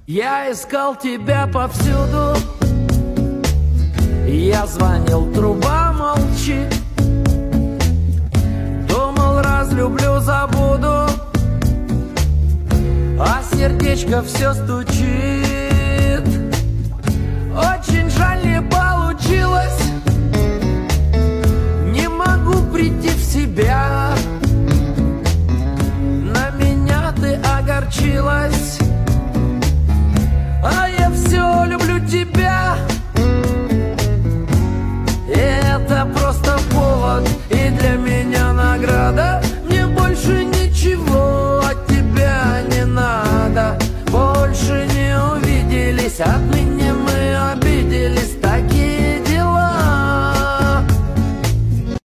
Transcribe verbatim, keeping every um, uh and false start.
Я искал тебя повсюду, я звонил, труба молчит. Думал, разлюблю, забуду, а сердечко все стучит.